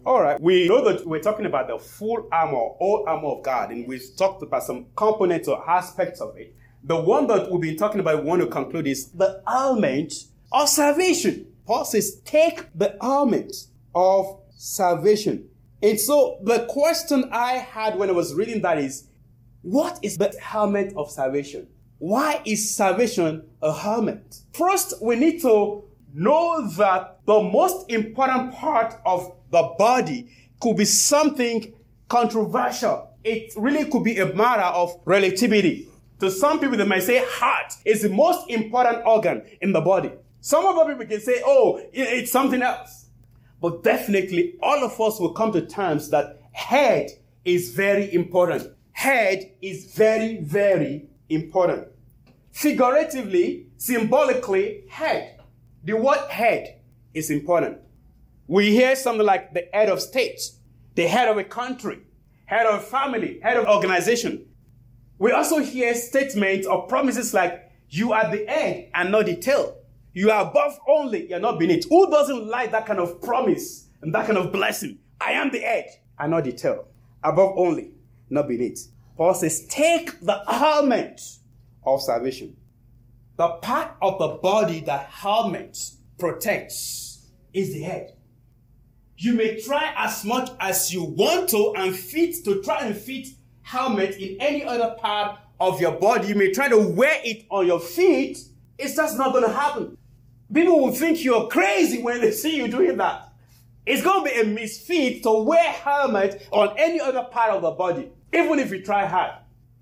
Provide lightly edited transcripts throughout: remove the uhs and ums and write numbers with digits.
All right, we know that we're talking about the full armor, all armor of God, and we've talked about some components or aspects of it. The one that we've been talking about, we want to conclude, is the helmet of salvation. Paul says, take the helmet of salvation. And so the question I had when I was reading that is, what is the helmet of salvation? Why is salvation a helmet? First, we need to know that the most important part of the body could be something controversial. It really could be a matter of relativity. To some people, they might say heart is the most important organ in the body. Some other people can say, oh, it's something else. But definitely, all of us will come to terms that head is very important. Head is very, very important. Figuratively, symbolically, head. The word head is important. We hear something like the head of state, the head of a country, head of a family, head of an organization. We also hear statements or promises like, you are the head and not the tail. You are above only, you are not beneath. Who doesn't like that kind of promise and that kind of blessing? I am the head and not the tail. Above only, not beneath. Paul says, take the helmet of salvation. The part of the body that helmet protects is the head. You may try as much as you want to try and fit helmet in any other part of your body. You may try to wear it on your feet. It's just not going to happen. People will think you're crazy when they see you doing that. It's going to be a misfit to wear helmet on any other part of the body, even if you try hard.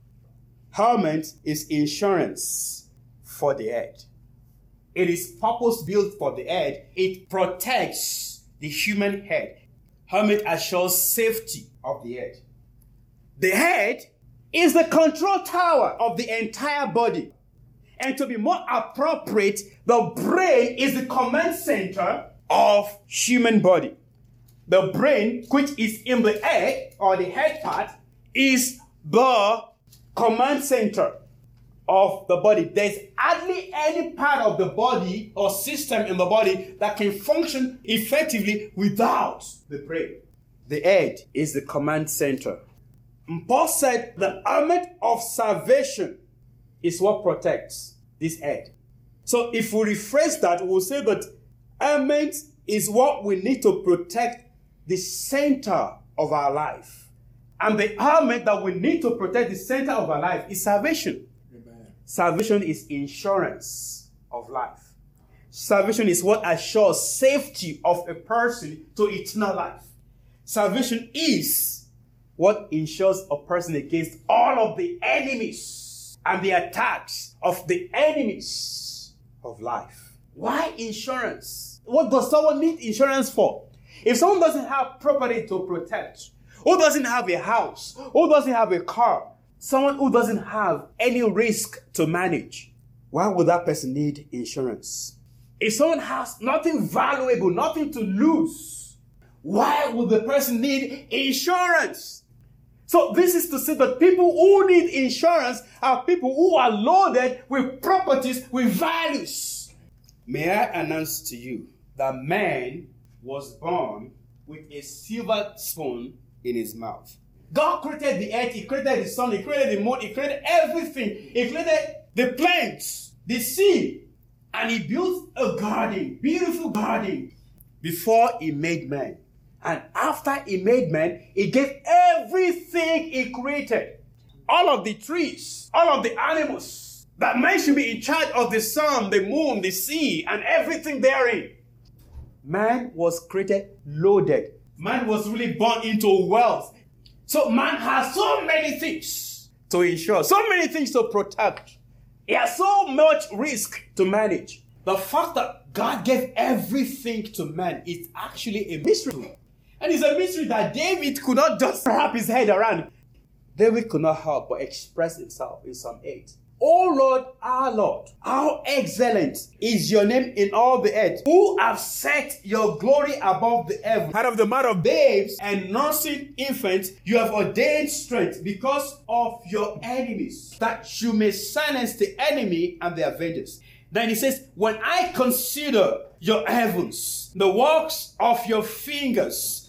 Helmet is insurance for the head. It is purpose-built for the head. It protects the human head. Helmet assures safety of the head. The head is the control tower of the entire body. And to be more appropriate, the brain is the command center of human body. The brain, which is in the head, or the head part, is the command center of the body. There's hardly any part of the body or system in the body that can function effectively without the brain. The head is the command center. And Paul said the helmet of salvation is what protects this head. So if we rephrase that, we'll say that helmet is what we need to protect the center of our life. And the helmet that we need to protect the center of our life is salvation. Amen. Salvation is insurance of life. Salvation is what assures safety of a person to eternal life. Salvation is what ensures a person against all of the enemies and the attacks of the enemies of life. Why insurance? What does someone need insurance for? If someone doesn't have property to protect, who doesn't have a house, who doesn't have a car, someone who doesn't have any risk to manage, why would that person need insurance? If someone has nothing valuable, nothing to lose, why would the person need insurance? So this is to say that people who need insurance are people who are loaded with properties, with values. May I announce to you that man was born with a silver spoon in his mouth. God created the earth, He created the sun, He created the moon, He created everything. He created the plants, the sea, and He built a garden, beautiful garden, before He made man. And after He made man, He gave everything He created. All of the trees, all of the animals, that man should be in charge of the sun, the moon, the sea, and everything therein. Man was created loaded. Man was really born into wealth. So man has so many things to insure, so many things to protect. He has so much risk to manage. The fact that God gave everything to man is actually a mystery. And it's a mystery that David could not just wrap his head around. David could not help but express himself in Psalm 8. O Lord, our Lord, how excellent is your name in all the earth, who have set your glory above the heavens. Out of the mouth of babes and nursing infants, you have ordained strength because of your enemies, that you may silence the enemy and the avengers. Then he says, when I consider your heavens, the works of your fingers,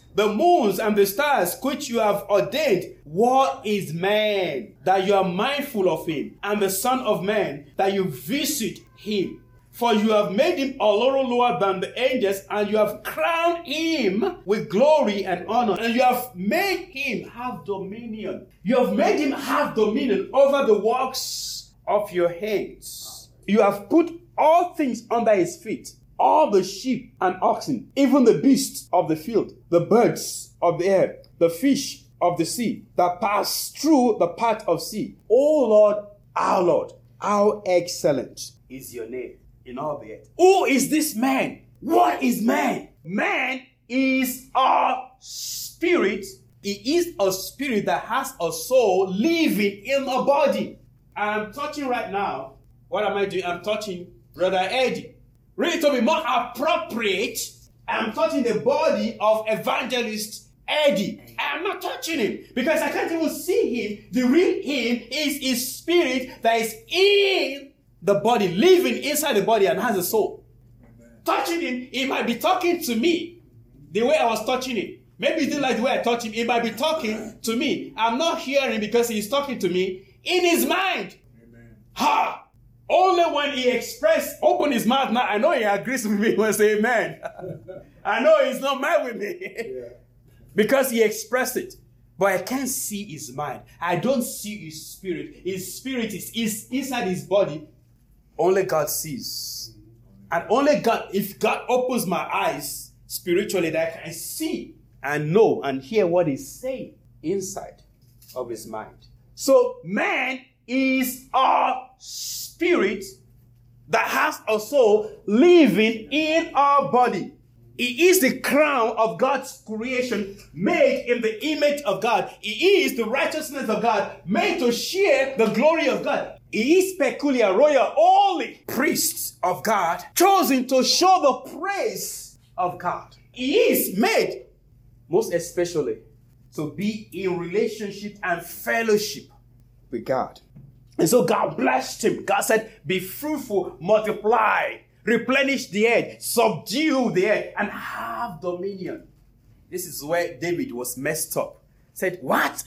the moons and the stars which you have ordained. What is man that you are mindful of him, and the Son of Man that you visit him? For you have made him a little lower than the angels, and you have crowned him with glory and honor, and you have made him have dominion. You have made him have dominion over the works of your hands. You have put all things under his feet, all the sheep and oxen, even the beasts of the field, the birds of the air, the fish of the sea that pass through the path of sea. O Lord, our Lord, how excellent is your name in all the earth. Who is this man? What is man? Man is a spirit. He is a spirit that has a soul living in a body. I'm touching right now. What am I doing? I'm touching Brother Eddie. Really, to be more appropriate, I'm touching the body of Evangelist Eddie. I'm not touching him because I can't even see him. The real him is his spirit that is in the body, living inside the body and has a soul. Amen. Touching him, he might be talking to me the way I was touching him. Maybe he didn't like the way I touched him. He might be talking to me. I'm not hearing because he's talking to me in his mind. Amen. Ha! Only when he open his mouth now, I know he agrees with me when I say amen. I know he's not mad with me. Yeah. Because he expressed it. But I can't see his mind. I don't see his spirit. His spirit is inside his body. Only God sees. And only God, if God opens my eyes spiritually, that I can see and know and hear what he's saying inside of his mind. So man is a spirit that has a soul living in our body. He is the crown of God's creation, made in the image of God. He is the righteousness of God, made to share the glory of God. He is peculiar, royal, holy priest of God, chosen to show the praise of God. He is made, most especially, to be in relationship and fellowship with God. And so God blessed him. God said, be fruitful, multiply, replenish the earth, subdue the earth, and have dominion. This is where David was messed up. Said, what?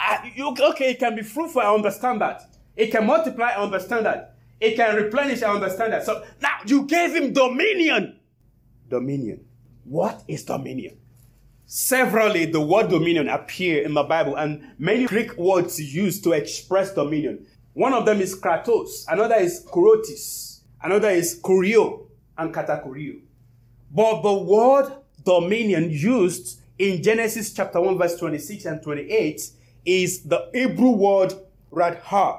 Okay, it can be fruitful, I understand that. It can multiply, I understand that. It can replenish, I understand that. So now you gave him dominion. Dominion. What is dominion? Severally, the word dominion appear in the Bible, and many Greek words used to express dominion. One of them is kratos, another is kurotis, another is kurio and katakurio. But the word dominion used in Genesis chapter 1 verse 26 and 28 is the Hebrew word radha,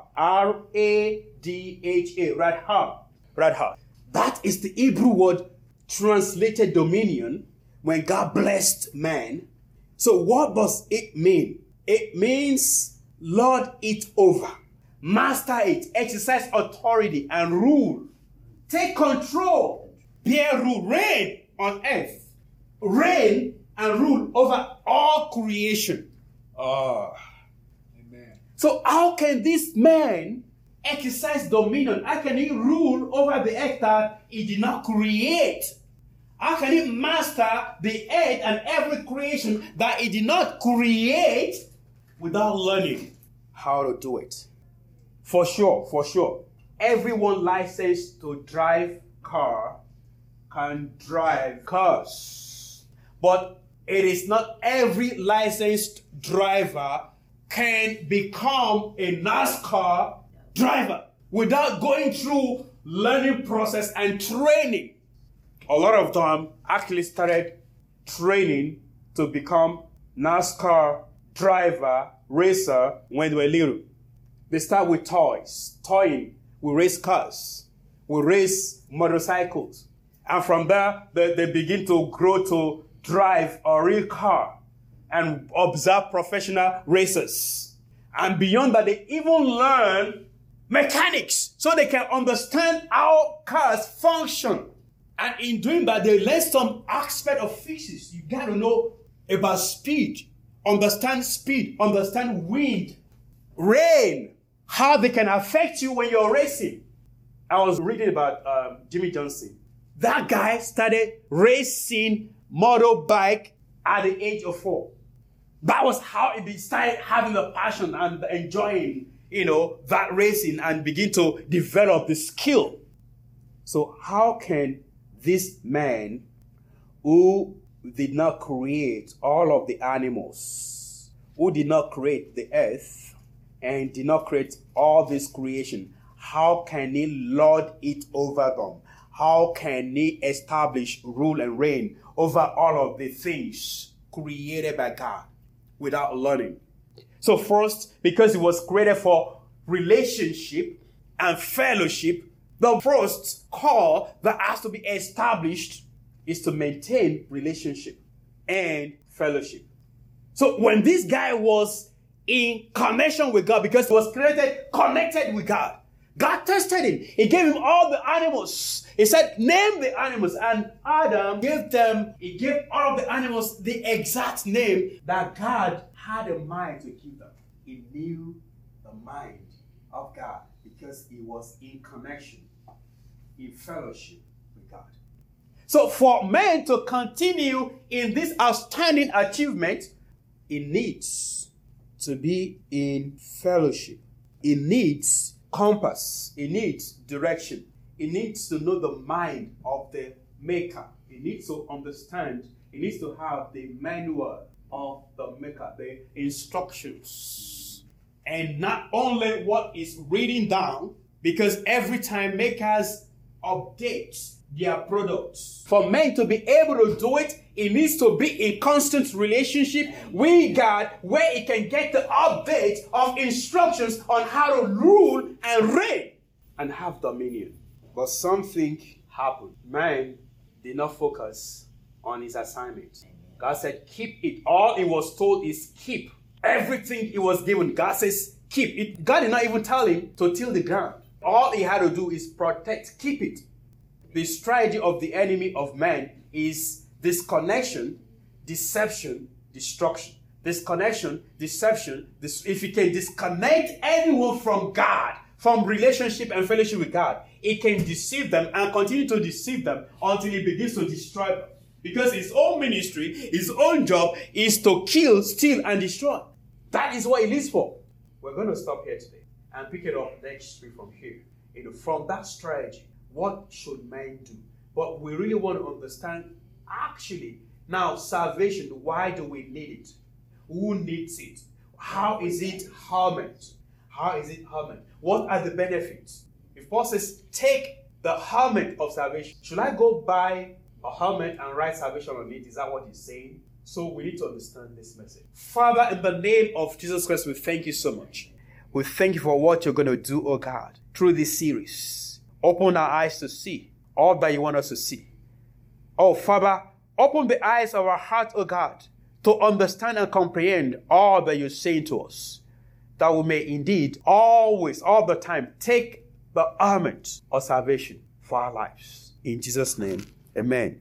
R-A-D-H-A, radha, radha. That is the Hebrew word translated dominion when God blessed man. So what does it mean? It means lord it over, master it, exercise authority and rule. Take control, bear rule, reign on earth. Reign and rule over all creation. Amen. So how can this man exercise dominion? How can he rule over the earth that he did not create? How can he master the earth and every creation that he did not create without learning how to do it? For sure, everyone licensed to drive car can drive cars. But it is not every licensed driver can become a NASCAR driver without going through learning process and training. A lot of them actually started training to become NASCAR driver, racer when they were little. They start with toys. Toying. We race cars. We race motorcycles. And from there, they begin to grow to drive a real car and observe professional racers. And beyond that, they even learn mechanics so they can understand how cars function. And in doing that, they learn some aspect of physics. You got to know about speed, understand wind, rain, how they can affect you when you're racing. I was reading about Jimmy Johnson. That guy started racing motorbike at the age of 4. That was how he started having the passion and enjoying, that racing and begin to develop the skill. So how can this man who did not create all of the animals, who did not create the earth and did not create all this creation, how can he lord it over them? How can he establish rule and reign over all of the things created by God without learning? So first, because it was created for relationship and fellowship, the first call that has to be established is to maintain relationship and fellowship. So when this guy was in connection with God, because he was created connected with God, God tested him. He gave him all the animals. He said, name the animals. And Adam he gave all of the animals the exact name that God had in mind to give them. He knew the mind of God because he was in connection, in fellowship with God. So for man to continue in this outstanding achievement, he needs to be in fellowship. He needs compass. He needs direction. He needs to know the mind of the maker. He needs to understand. He needs to have the manual of the maker, the instructions. And not only what is written down, because every time makers update their products. For men to be able to do it, it needs to be in constant relationship with God, where it can get the update of instructions on how to rule and reign and have dominion. But something happened. Man did not focus on his assignment. God said, keep it. All he was told is keep. Everything he was given, God says, keep it. God did not even tell him to till the ground. All he had to do is protect, keep it. The strategy of the enemy of man is disconnection, deception, destruction. Disconnection, deception. If you can disconnect anyone from God, from relationship and fellowship with God, it can deceive them and continue to deceive them until it begins to destroy them. Because his own ministry, his own job is to kill, steal, and destroy. That is what he lives for. We're going to stop here today and pick it up next week from here. From that strategy, what should man do? But we really want to understand, actually, now salvation, why do we need it? Who needs it? How is it harmed? How is it harmed? What are the benefits? If Paul says, take the helmet of salvation, should I go buy a helmet and write salvation on it? Is that what he's saying? So we need to understand this message. Father, in the name of Jesus Christ, we thank you so much. We thank you for what you're going to do, oh God, through this series. Open our eyes to see all that you want us to see. Oh, Father, open the eyes of our heart, oh God, to understand and comprehend all that you're saying to us, that we may indeed always, all the time, take the armament of salvation for our lives. In Jesus' name, amen.